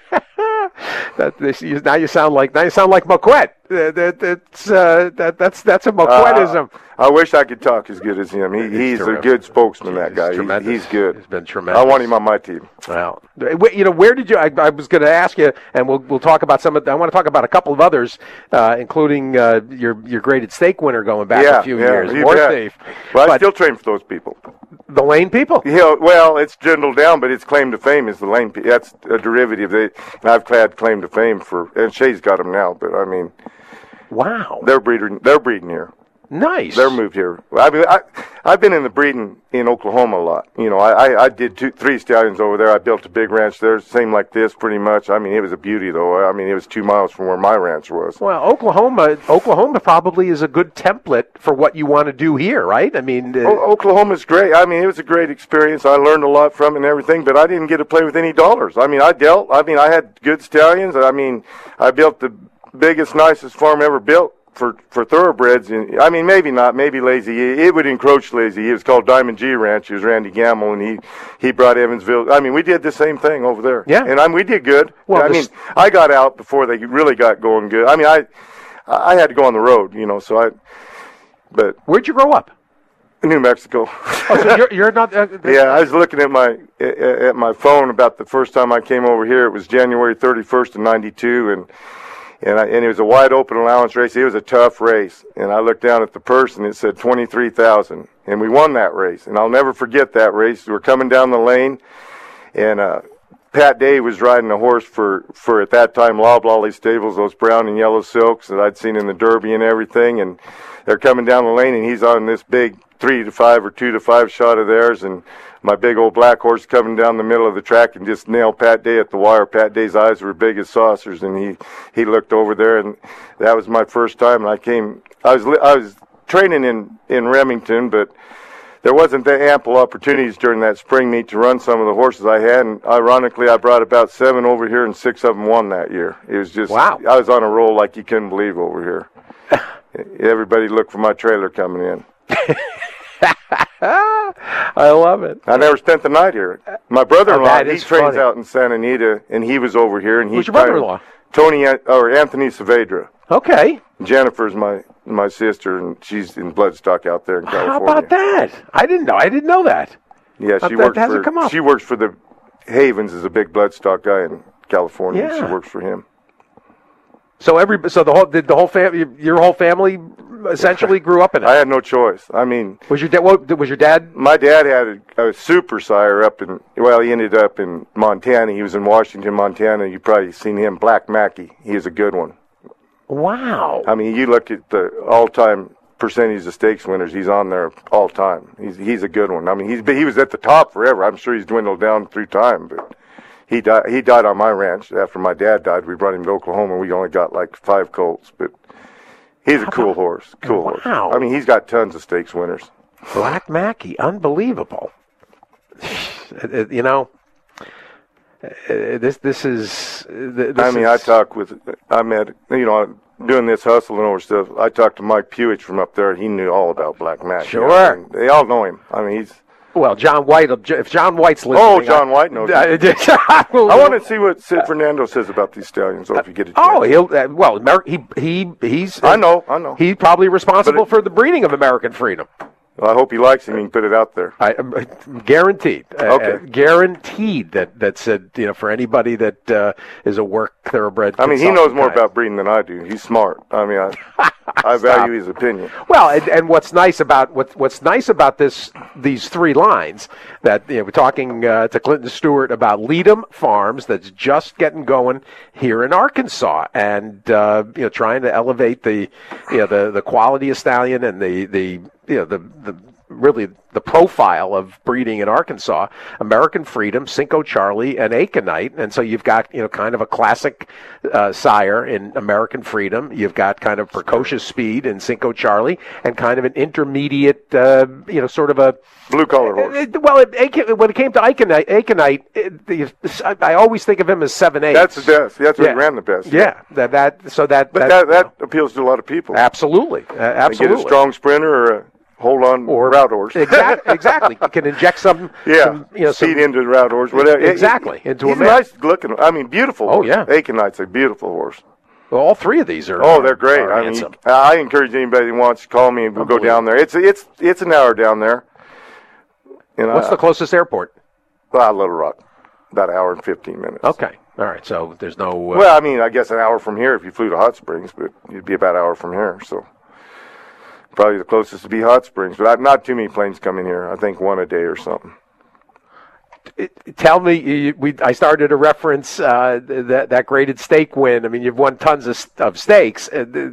Now you sound like Moquett. That's a Moquettism. I wish I could talk as good as him. He's a good spokesman. That guy. He's good. He's been tremendous. I want him on my team. Well, where did you? I was going to ask you, and we'll talk about some of. I want to talk about a couple of others, including your graded stake winner going back a few years. Horse Thief. Well, I still train for those people. The Lane people? Yeah, well, it's dwindled down, but its claim to fame is the Lane people. That's a derivative. I've had claim to fame and Shay's got them now, but I mean, wow, they're breeding here. Nice. They're moved here. I mean, I've been in the breeding in Oklahoma a lot. I did 3 stallions over there. I built a big ranch there, same like this, pretty much. I mean, it was a beauty, though. I mean, it was 2 miles from where my ranch was. Well, Oklahoma probably is a good template for what you want to do here, right? I mean, Oklahoma's great. I mean, it was a great experience. I learned a lot from it and everything, but I didn't get to play with any dollars. I mean, I had good stallions. I mean, I built the biggest, nicest farm ever built for thoroughbreds. I mean, maybe not. Maybe Lazy. It would encroach Lazy. It was called Diamond G Ranch. It was Randy Gamble, and he brought Evansville. I mean, we did the same thing over there. Yeah. And we did good. Well, I got out before they really got going good. I mean, I had to go on the road, But where'd you grow up? New Mexico. Oh, so you're not. Yeah, I was looking at my phone about the first time I came over here. It was January 31st of '92, and it was a wide open allowance race. It was a tough race, and I looked down at the purse and it said 23,000, and we won that race. And I'll never forget that race. We were coming down the lane, and Pat Day was riding a horse for at that time Loblolly Stables, those brown and yellow silks that I'd seen in the Derby and everything. And they're coming down the lane, and he's on this big 3-5 or 2-5 shot of theirs, and my big old black horse coming down the middle of the track and just nailed Pat Day at the wire. Pat Day's eyes were big as saucers, and he looked over there, and that was my first time. And I was training in Remington, but there wasn't the ample opportunities during that spring meet to run some of the horses I had, and ironically, I brought about 7 over here, and 6 of them won that year. It was just, wow. I was on a roll like you couldn't believe over here. Everybody looked for my trailer coming in. I love it. I never spent the night here. My brother-in-law, he trains out in Santa Anita, and he was over here. And who's your brother-in-law? Anthony Saavedra. Okay. Jennifer's my sister, and she's in Bloodstock out there in California. How about that? I didn't know that. Yeah, she works for the Havens, is a big Bloodstock guy in California. Yeah. She works for him. So the whole family, your whole family essentially grew up in it. I had no choice. I mean, was your dad? My dad had a super sire he ended up in Montana. He was in Washington, Montana. You've probably seen him, Black Mackie. He is a good one. Wow. I mean, you look at the all-time percentage of stakes winners, he's on there all time. He's a good one. I mean, he was at the top forever. I'm sure he's dwindled down through time, but he died on my ranch after my dad died. We brought him to Oklahoma. We only got like 5 colts, but he's a cool horse. Horse. I mean, he's got tons of stakes winners. Black Mackie, unbelievable. This is. I met doing this hustling over stuff, I talked to Mike Pewich from up there. He knew all about Black Magic. Sure. You know, I mean, they all know him. I mean, he's... Well, John White, if John White's listening... Oh, John White knows. I want to see what Sid Fernando says about these stallions, if you get a chance. Oh, he's... I know. He's probably responsible for the breeding of American Freedom. Well, I hope he likes him. He can put it out there. Guaranteed. Okay. Guaranteed that said, for anybody that is a work thoroughbred. I mean, he knows more about breeding than I do. He's smart. I mean, I value his opinion. Well, and what's nice about these three lines that we're talking to Clinton Stewart about Leadham Farms that's just getting going here in Arkansas, and trying to elevate the quality of stallion and the profile of breeding in Arkansas. American Freedom, Cinco Charlie, and Aconite, and so you've got kind of a classic sire in American Freedom. You've got kind of precocious speed in Cinco Charlie, and kind of an intermediate, sort of a blue collar horse. When it came to Aconite, I always think of him as 7/8. That's the best. That's what he ran the best. Yeah, that appeals to a lot of people. Absolutely. They get a strong sprinter or a hold-on route horse. Exactly. You can inject some speed into the route horse. Whatever. Exactly. He's nice looking. I mean, beautiful. Oh, yeah. Aconite's a beautiful horse. Well, all three of these are. Oh, they're great. I encourage anybody who wants to call me and we'll go down there. It's an hour down there. What's the closest airport? Little Rock. About an hour and 15 minutes. Okay. All right. So there's no. Well, I mean, I guess an hour from here if you flew to Hot Springs, but you'd be about an hour from here. So probably the closest would be Hot Springs, but not too many planes coming here. I think one a day or something. Tell me, I started to reference that graded stake win. I mean, you've won tons of stakes,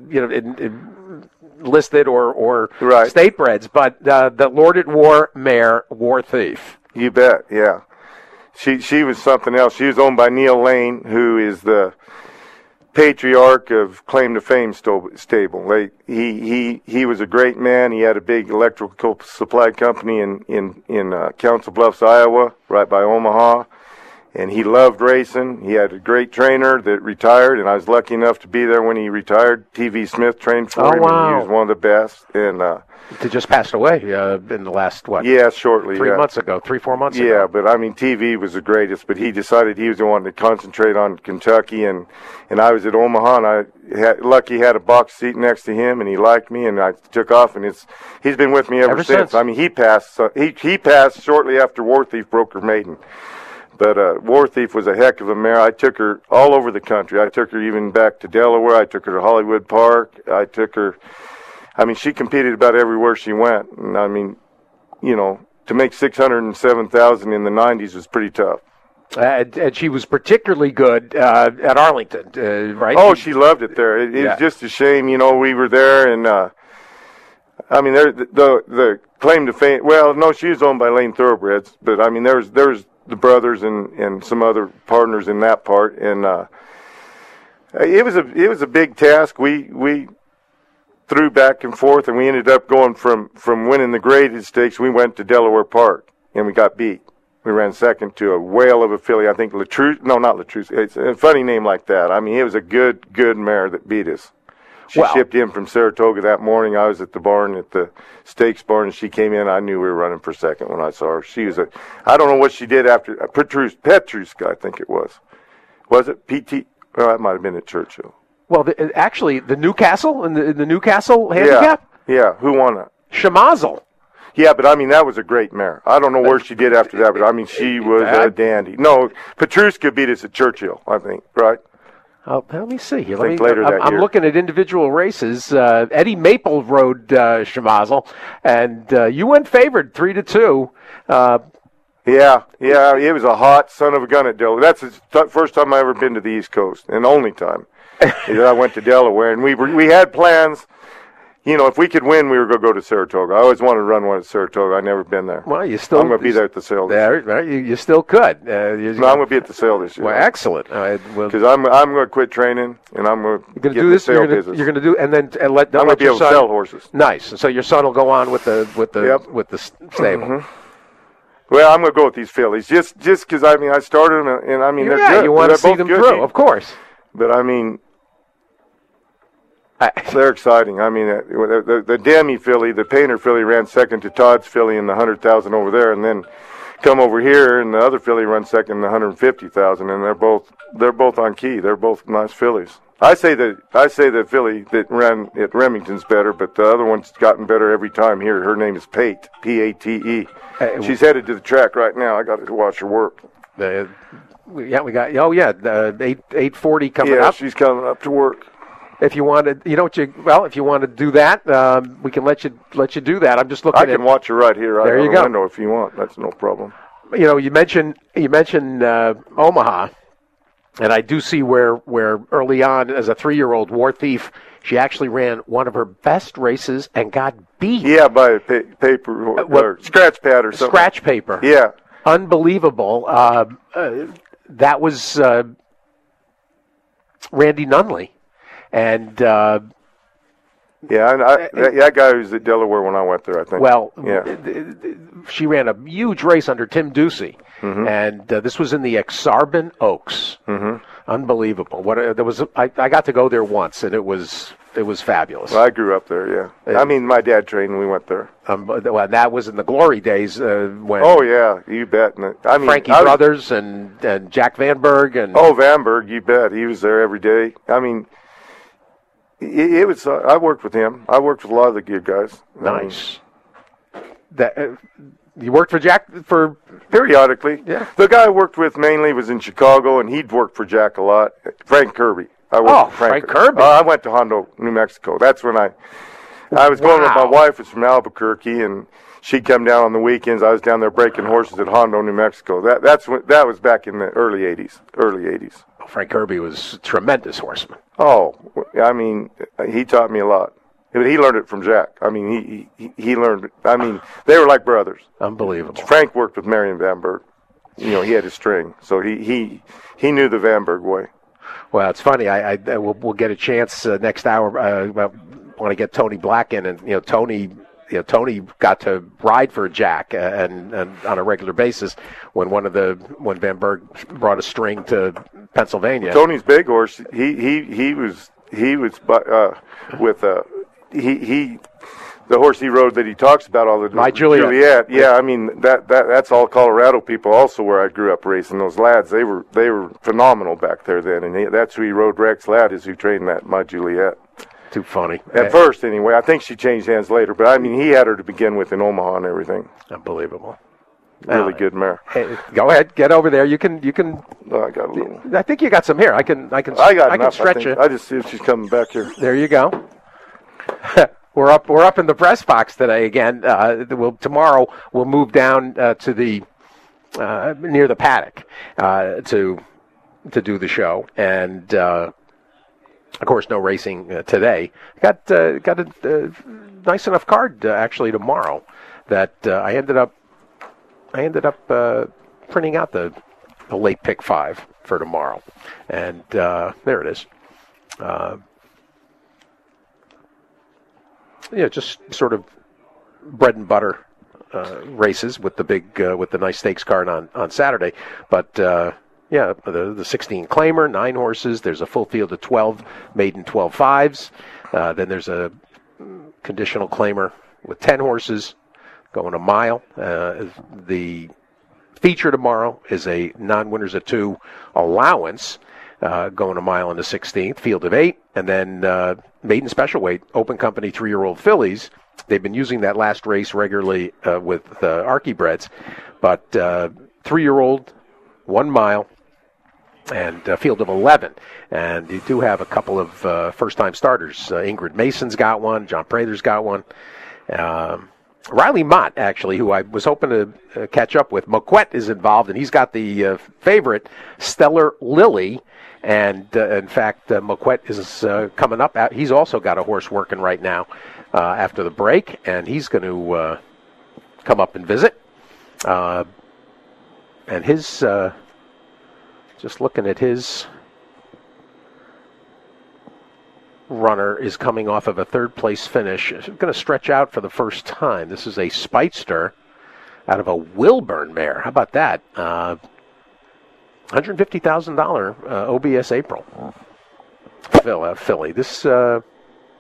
listed or right. State breds, but the Lord at War mare, War Thief. You bet, yeah. She was something else. She was owned by Neil Lane, who is the patriarch of Claim to Fame stable. He was a great man. He had a big electrical supply company in Council Bluffs, Iowa, right by Omaha. And he loved racing. He had a great trainer that retired, and I was lucky enough to be there when he retired. T.V. Smith trained for him, wow. and he was one of the best. And he just passed away in the last, Yeah, shortly. 4 months ago. Yeah, but I mean, TV was the greatest, but he decided he was the one to concentrate on Kentucky, and I was at Omaha, and I had a box seat next to him, and he liked me, and I took off, and he's been with me ever since. I mean, he passed shortly after War Thief broke her maiden. But War Thief was a heck of a mare. I took her all over the country. I took her even back to Delaware. I took her to Hollywood Park. I took her... I mean, she competed about everywhere she went. And, I mean, to make $607,000 in the 90s was pretty tough. And she was particularly good at Arlington, right? Oh, she loved it there. It was just a shame, we were there, and... I mean, the claim to fame... Well, no, she was owned by Lane Thoroughbreds. But, I mean, there was the brothers and some other partners in that part, and it was a big task. We threw back and forth, and we ended up going from winning the graded stakes. We went to Delaware Park, and we got beat. We ran second to a whale of a filly. I think Latrus. No, not Latrus. It's a funny name like that. I mean, it was a good mare that beat us. She shipped in from Saratoga that morning. I was at the barn, at the stakes barn, and she came in. I knew we were running for second when I saw her. She was I don't know what she did after, Petruska, I think it was. Was it PT? Well, that might have been at Churchill. Well, actually, the Newcastle, in the Newcastle handicap? Yeah. Who won it? Shemazel. Yeah, but I mean, that was a great mare. I don't know where she did after that, but I mean, she was a dandy. No, Petruska beat us at Churchill, I think, right? Let me see here. I'm looking at individual races. Eddie Maple rode Shemazel, and you went favored 3-2. Yeah, it was a hot son of a gun at Delaware. That's the first time I ever been to the East Coast, and only time. I went to Delaware, and we had plans. If we could win, we were going to go to Saratoga. I always wanted to run one at Saratoga. I've never been there. Well, I'm going to be there at the sale this year. You still could. I'm going to be at the sale this year. Well, excellent. Because I'm going to quit training, and I'm going to get the sale business. You're going to do, and then I'm going to be able to sell horses. Nice. So your son will go on with the stable. Mm-hmm. Well, I'm going to go with these fillies just because I started them, and I mean they're good. You want to see them through, of course. But I mean, They're exciting. I mean, the Demi filly, the Painter filly, ran second to Todd's filly in the 100,000 over there, and then come over here, and the other filly runs second in the 150,000, and they're both on key. They're both nice fillies. I say the filly that ran at Remington's better, but the other one's gotten better every time here. Her name is Pate, P-A-T-E. She's headed to the track right now. I got to watch her work. We got 8:40 coming up. Yeah, she's coming up to work. If you want to, if you want to do that, we can let you do that. I'm just looking. I can watch her right here. There you go. Window if you want. That's no problem. You mentioned Omaha, and I do see where early on as a 3-year-old War Thief, she actually ran one of her best races and got beat. Yeah, by a paper or scratch pad or something. Scratch paper. Yeah, unbelievable. That was Randy Nunley. And that guy was at Delaware when I went there, I think. Well, she ran a huge race under Tim Ducey, and this was in the Exarban Oaks. Unbelievable! I got to go there once, and it was fabulous. Well, I grew up there. Yeah, I mean, my dad trained, and we went there. Well, that was in the glory days when. Oh yeah, you bet. I mean, Frankie Brothers and Jack Vanberg and. Oh, Vanberg, you bet. He was there every day. I mean. It was. I worked with him. I worked with a lot of the good guys. Nice. You worked for Jack for periodically. Yeah. The guy I worked with mainly was in Chicago, and he'd worked for Jack a lot. Frank Kirby. I worked with Frank Kirby. I went to Hondo, New Mexico. That's when I was going with my wife. Was from Albuquerque, and she'd come down on the weekends. I was down there breaking horses at Hondo, New Mexico. That was back in the early '80s. Frank Kirby was a tremendous horseman. Oh, I mean, he taught me a lot. He learned it from Jack. I mean, he learned it. I mean, they were like brothers. Unbelievable. Frank worked with Marion Vanberg. He had his string, so he knew the Vanberg way. Well, it's funny. We'll get a chance next hour. I want to get Tony Black in, and Tony got to ride for Jack and on a regular basis when Vanberg brought a string to Pennsylvania. Tony's big horse. He was with the horse he rode that he talks about all the time. My Juliet. Yeah, I mean that's all Colorado people. Also, where I grew up racing, those lads, they were phenomenal back there then, and that's who he rode. Rex Ladd is who trained that My Juliet. Too funny. At first, anyway. I think she changed hands later, but I mean, he had her to begin with in Omaha and everything. Unbelievable. Really good mare. Hey, go ahead, get over there. You can. Oh, I got a little. I think you got some here. I can stretch it. I just see if she's coming back here. There you go. We're up in the press box today again. Tomorrow we'll move down to the near the paddock to do the show, and of course no racing today. Got a nice enough card actually tomorrow that I ended up printing out the late pick 5 for tomorrow, and there it is. Just sort of bread and butter races with the nice stakes card on Saturday. But the 16 claimer, 9 horses. There's a full field of 12 maiden 12 5s. Then there's a conditional claimer with 10 horses going a mile. The feature tomorrow is a non-winners at 2 allowance. Going a mile in the 16th, field of 8, and then maiden special weight, open company 3-year-old fillies. They've been using that last race regularly with Archiebreds, but 3-year-old, 1 mile, and a field of 11. And you do have a couple of first-time starters. Ingrid Mason's got one, John Prather's got one. Riley Mott, actually, who I was hoping to catch up with. Moquette is involved, and he's got the favorite, Stellar Lily. And, in fact, Moquette is coming up. He's also got a horse working right now after the break, and he's going to come up and visit. And his, just looking at his runner, is coming off of a third-place finish. It's going to stretch out for the first time. This is a Speightster out of a Wilburn mare. How about that? $150,000 OBS April filly. This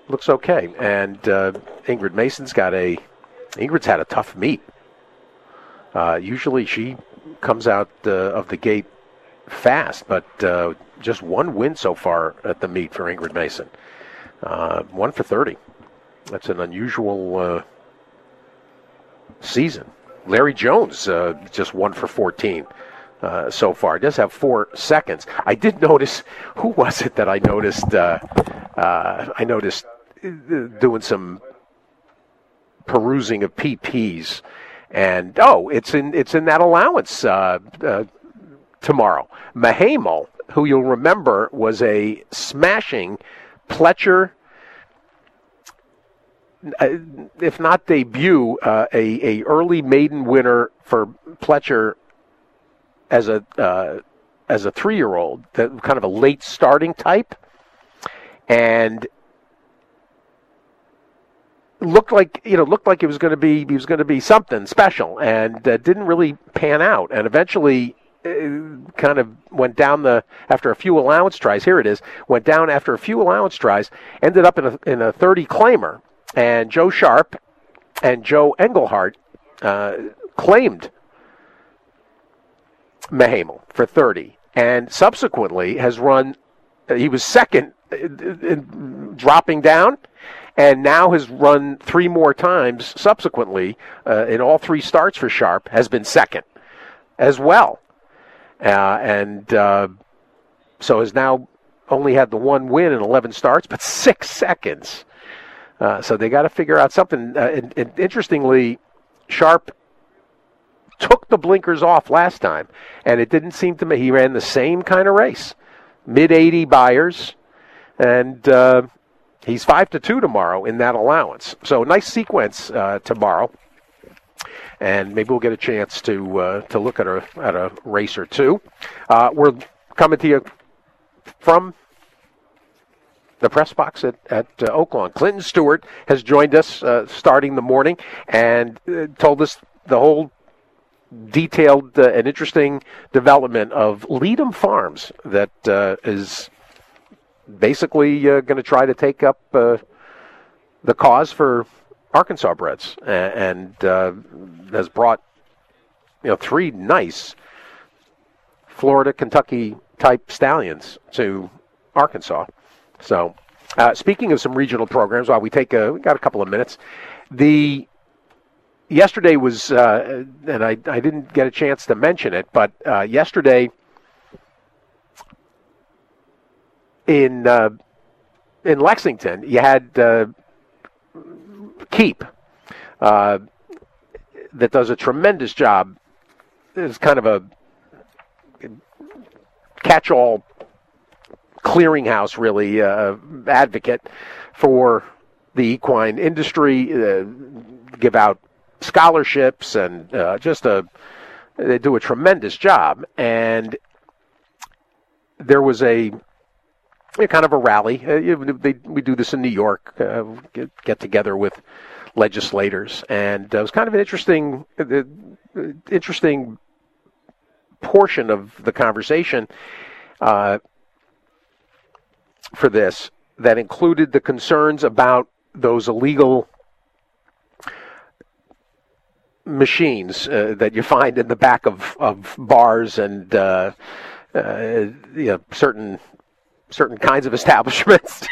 looks okay. And Ingrid Mason's Ingrid's had a tough meet. Usually she comes out of the gate fast, but just one win so far at the meet for Ingrid Mason. 1 for 30. That's an unusual season. Larry Jones just 1 for 14 so far. Does have 4 seconds. I did notice, who was it that I noticed? I noticed doing some perusing of PPs, and it's in that allowance tomorrow. Mahamo, who you'll remember was a smashing Pletcher, if not debut, a early maiden winner for Pletcher as a 3-year-old, that kind of a late starting type, and looked like it was going to be something special, and didn't really pan out, and eventually kind of went down after a few allowance tries. Here it is. Went down after a few allowance tries. Ended up in a 30 claimer, and Joe Sharp and Joe Engelhardt claimed Mahamo for 30, and subsequently has run. He was second, dropping down, and now has run 3 more times subsequently in all 3 starts for Sharp. Has been second as well. So has now only had the 1 win in 11 starts, but 6 seconds. So they got to figure out something. And interestingly, Sharp took the blinkers off last time, and it didn't seem to me. He ran the same kind of race, mid-80 buyers, and he's 5-2 tomorrow in that allowance. So nice sequence tomorrow. And maybe we'll get a chance to look at a race or two. We're coming to you from the press box at Oaklawn. Clinton Stewart has joined us starting the morning and told us the whole detailed and interesting development of Leadham Farms that is basically going to try to take up the cause for Arkansas breds, and has brought 3 nice Florida, Kentucky type stallions to Arkansas. So, speaking of some regional programs, while we got a couple of minutes. Yesterday was, and I didn't get a chance to mention it, but yesterday in Lexington, you had Keep, that does a tremendous job. It's kind of a catch-all clearinghouse, really, advocate for the equine industry, give out scholarships, and they do a tremendous job. And there was a kind of a rally. We do this in New York, get together with legislators, and it was kind of an interesting portion of the conversation for this that included the concerns about those illegal machines that you find in the back of bars and certain kinds of establishments.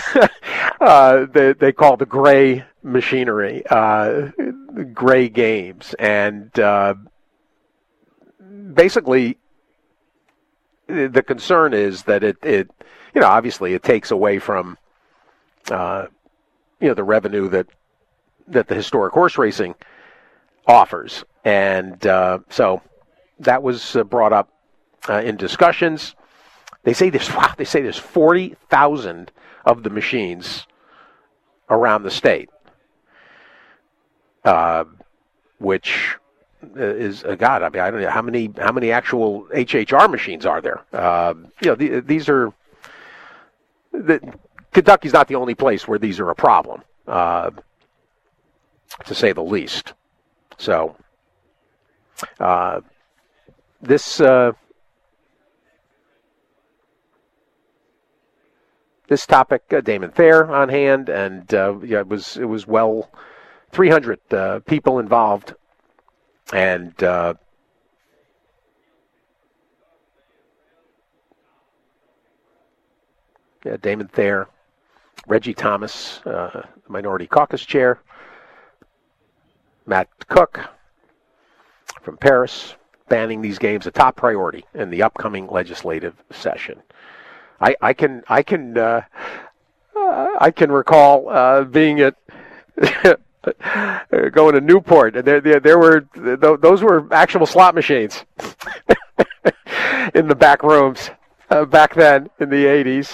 They call the gray machinery, gray games, and basically the concern is that it obviously it takes away from the revenue that the historic horse racing offers, and so that was brought up in discussions. They say there's 40,000 of the machines around the state, which is God. I mean, I don't know how many actual HHR machines are there. These are Kentucky's not the only place where these are a problem, to say the least. So this. this topic, Damon Thayer on hand, and it was well 300 people involved, and Damon Thayer, Reggie Thomas, Minority Caucus Chair, Matt Cook from Paris, banning these games a top priority in the upcoming legislative session. I can recall being at going to Newport. There were those were actual slot machines in the back rooms back then in the 80s.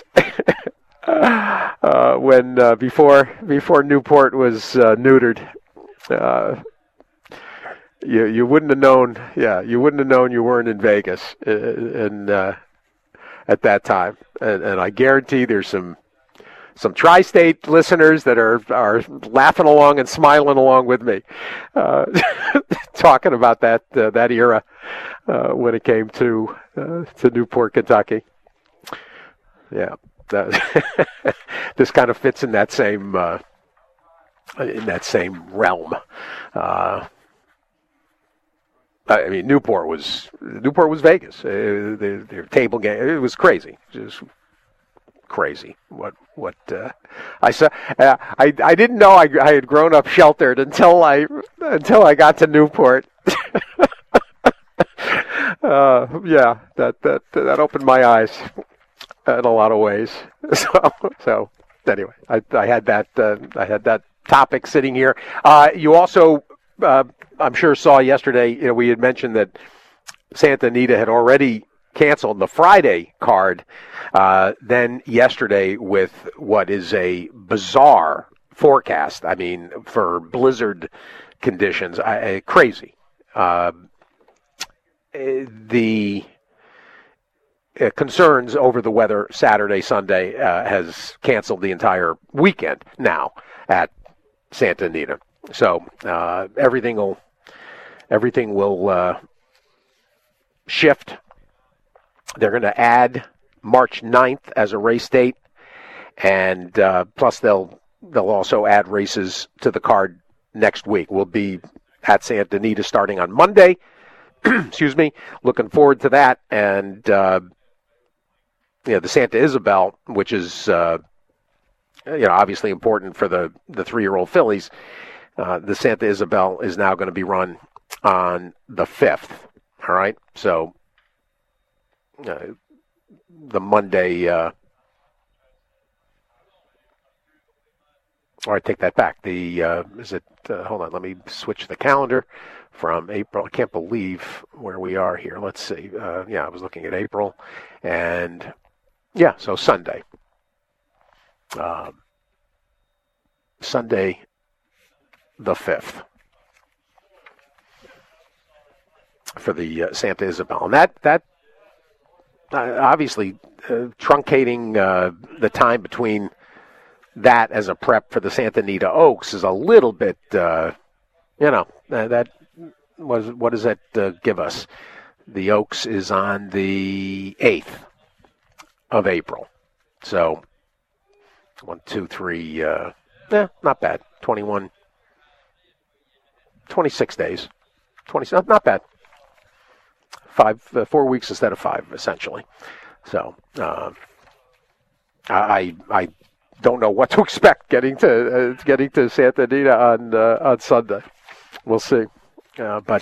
When before Newport was neutered. You wouldn't have known. Yeah, you wouldn't have known you weren't in Vegas, at that time. And I guarantee there's some tri-state listeners that are laughing along and smiling along with me, talking about that era when it came to Newport, Kentucky. Yeah, this kind of fits in that same realm. I mean, Newport was Vegas. Their table game, it was crazy, just crazy. What I saw, I didn't know I had grown up sheltered until I got to Newport. Yeah, that opened my eyes in a lot of ways. So anyway, I had that topic sitting here. You also, I'm sure, saw yesterday, we had mentioned that Santa Anita had already canceled the Friday card. Then yesterday, with what is a bizarre forecast, I mean, for blizzard conditions, crazy. The concerns over the weather Saturday, Sunday has canceled the entire weekend now at Santa Anita. So everything will shift. They're going to add March 9th as a race date, and plus they'll also add races to the card next week. We'll be at Santa Anita starting on Monday. Excuse me. Looking forward to that, and the Santa Isabel, which is obviously important for the 3-year-old fillies. The Santa Isabel is now going to be run on the 5th. All right, so the Monday. All right, take that back. Hold on, let me switch the calendar from April. I can't believe where we are here. Let's see. I was looking at April, and so Sunday. Sunday, the 5th, for the Santa Isabel, and that obviously truncating the time between that as a prep for the Santa Anita Oaks is a little bit, that what does that give us? The Oaks is on the 8th of April, so 1, 2, 3. Not bad. 21, 26 days. 20, not bad. 4 weeks instead of 5, essentially. So, I don't know what to expect getting to Santa Anita on Sunday. We'll see. But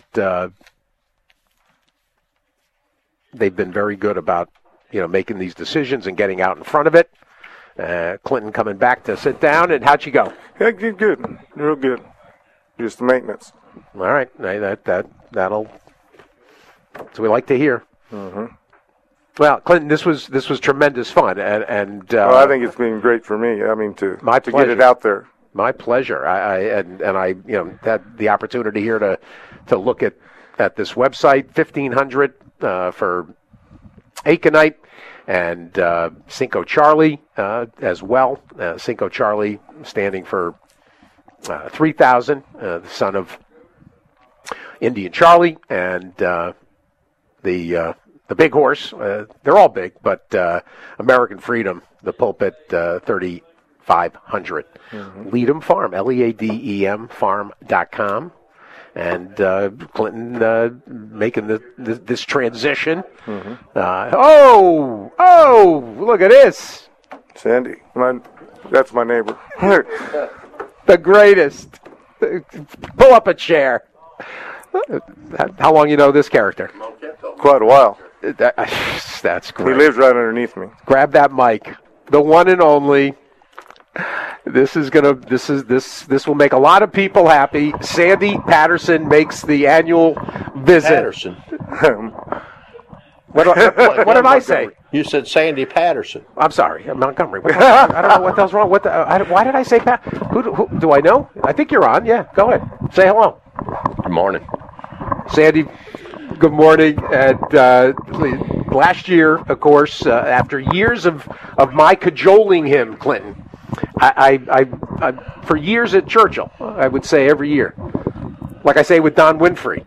they've been very good about making these decisions and getting out in front of it. Clinton coming back to sit down, and how'd you go? Yeah, good, real good. Just maintenance. All right, that'll. That's what we like to hear. Mm-hmm. Well, Clinton, this was tremendous fun, and well, I think it's been great for me. I mean, to get it out there. My pleasure. I had the opportunity here to look at this website, 1500 for Aconite. And Cinco Charlie as well. Cinco Charlie standing for 3000, the son of Indian Charlie, and the the big horse. They're all big, but American Freedom, the pulpit, 3,500. Leadem Farm, Leadem farm.com. And Clinton making this transition. Look at this. Sandy, that's my neighbor. The greatest. Pull up a chair. How long you know this character? Quite a while. That's great. He lives right underneath me. Grab that mic. The one and only. This will make a lot of people happy. Sandy Patterson makes the annual visit. Patterson. What did I say? You said Sandy Patterson. I'm sorry, Montgomery. I don't know what the hell's wrong. Why did I say Pat? Who do I know? I think you're on. Yeah, go ahead. Say hello. Good morning, Sandy. Good morning. And last year, of course, after years of my cajoling him, Clinton, I for years at Churchill, I would say every year, like I say with Don Winfrey,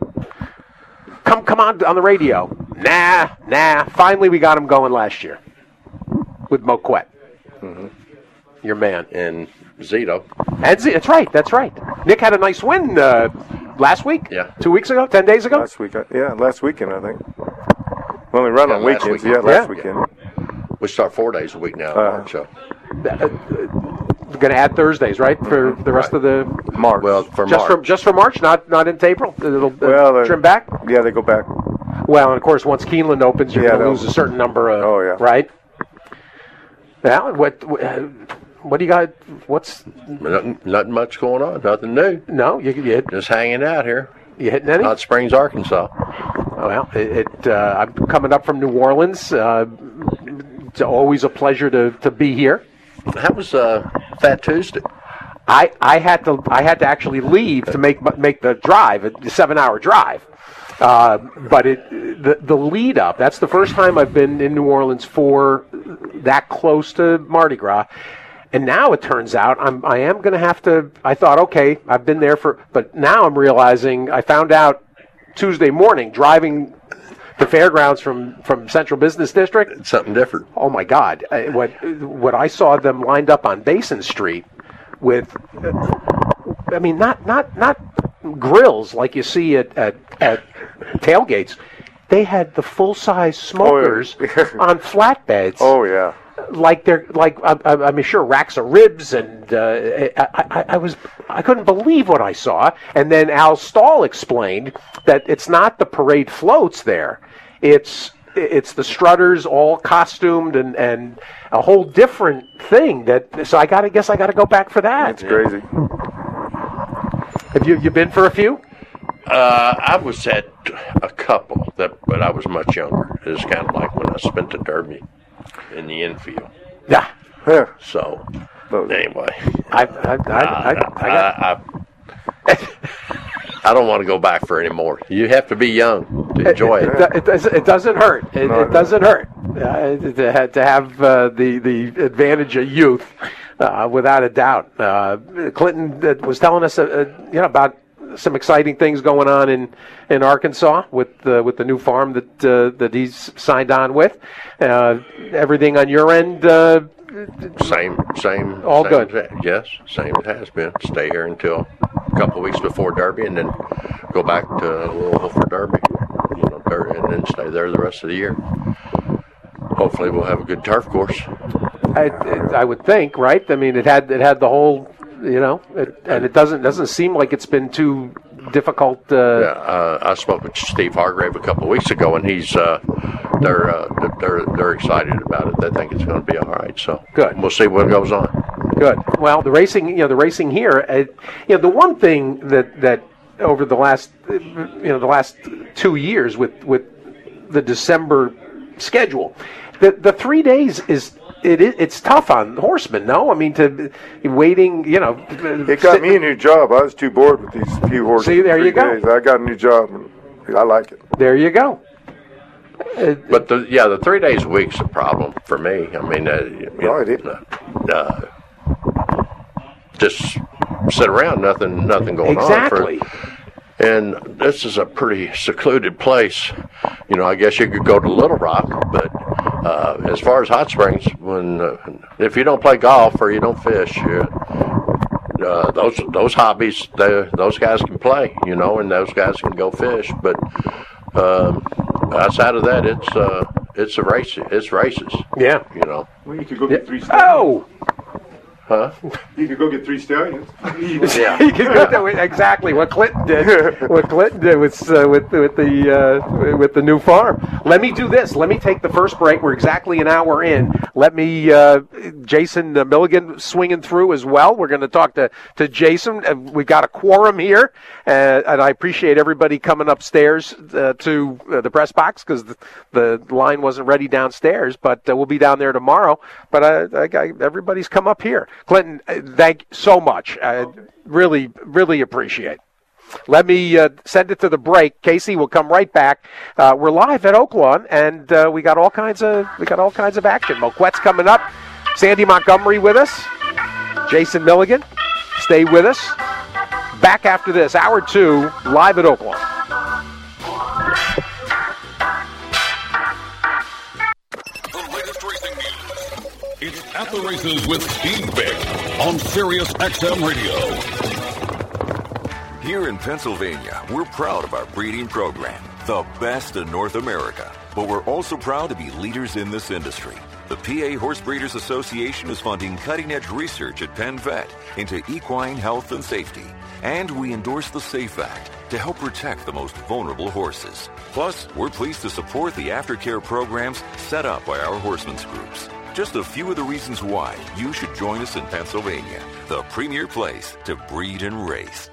come on the radio. Nah. Finally, we got him going last year with Moquette. Your man. and Zito. And that's right. Nick had a nice win last week. Yeah. 2 weeks ago, 10 days ago. Last weekend, I think. We only run on weekends. Last weekend. We start 4 days a week now. So. We're going to add Thursdays, right, for the rest of the March. Well, just for March, not into April. It'll trim back. Yeah, they go back. Well, and of course, once Keeneland opens, you're going to lose a certain number of. Oh yeah. Right. Now, what do you got? What's Nothing much going on. Nothing new. no? You Just hanging out here. you hitting any? Hot Springs, Arkansas. Well, I'm coming up from New Orleans. It's always a pleasure to be here. How was Fat Tuesday? I had to actually leave to make the drive, a 7-hour drive. But the lead up, that's the first time I've been in New Orleans for that close to Mardi Gras. And now it turns out I am going to have to. I thought, okay, I've been there but now I'm realizing I found out Tuesday morning driving to Fairgrounds from Central Business District. It's something different. Oh my God! What I saw them lined up on Basin Street with, I mean, not grills like you see at tailgates. They had the full-size smokers on flatbeds. Oh yeah. I'm sure racks of ribs, and I couldn't believe what I saw. And then Al Stahl explained that it's not the parade floats there; it's the strutters all costumed and a whole different thing. So I guess I got to go back for that. It's crazy. Have you been for a few? I was at a couple, but I was much younger. It was kind of like when I spent the Derby in the infield. Yeah. So, anyway, I don't want to go back for any more. You have to be young to enjoy it. It doesn't hurt. It doesn't hurt to have the advantage of youth, without a doubt. Clinton was telling us, about some exciting things going on in Arkansas with the new farm that he's signed on with. Everything on your end. Same. All same good. Yes, same it has been. Stay here until a couple of weeks before Derby, and then go back to Louisville for Derby. And then stay there the rest of the year. Hopefully, we'll have a good turf course. I would think, right? I mean, it had the whole. And it doesn't seem like it's been too difficult. I spoke with Steve Hargrave a couple of weeks ago, and he's they're excited about it. They think it's going to be all right. So good. We'll see what goes on. Good. Well, the racing here. The one thing that over the last 2 years with the December schedule, the 3 days it's tough on horsemen, no? I mean, to waiting, It got me a new job. I was too bored with these few horses. See, there you go. Days. I got a new job, and I like it. There you go. But the 3 days a week's a problem for me. I mean, just sit around, nothing going exactly. on. And this is a pretty secluded place. You know, I guess you could go to Little Rock, but as far as hot springs, if you don't play golf or you don't fish, those hobbies, those guys can play, you know, and those guys can go fish. But outside of that, it's a race. It's races. Yeah. You know. Well, you could go get 3 stallions. Oh. Huh? You could go get 3 stallions. Yeah. You could go do exactly what Clinton did. What Clinton did with the new farm. Let me do this. Let me take the first break. We're exactly an hour in. Let me Jason Milligan swinging through as well. We're going to talk to Jason. We've got a quorum here, and I appreciate everybody coming upstairs to the press box because the line wasn't ready downstairs. But we'll be down there tomorrow. But everybody's come up here. Clinton, thank you so much. Really, really appreciate. Let me send it to the break. Casey will come right back. We're live at Oaklawn, and we got all kinds of action. Moquette's coming up. Sandy Montgomery with us. Jason Milligan, stay with us. Back after this, hour 2, live at Oaklawn. It's At the Races with Steve Big on Sirius XM Radio. Here in Pennsylvania, we're proud of our breeding program, the best in North America. But we're also proud to be leaders in this industry. The PA Horse Breeders Association is funding cutting-edge research at Penn Vet into equine health and safety. And we endorse the SAFE Act to help protect the most vulnerable horses. Plus, we're pleased to support the aftercare programs set up by our horsemen's groups. Just a few of the reasons why you should join us in Pennsylvania, the premier place to breed and race.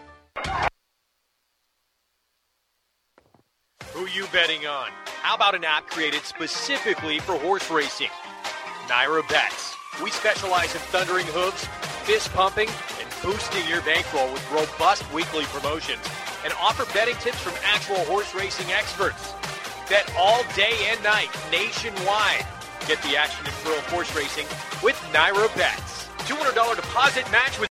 Who you betting on? How about an app created specifically for horse racing? Naira Bets. We specialize in thundering hooves, fist pumping, and boosting your bankroll with robust weekly promotions and offer betting tips from actual horse racing experts. Bet all day and night nationwide. Get the action and thrill of horse racing with Naira Bets. $200 deposit match with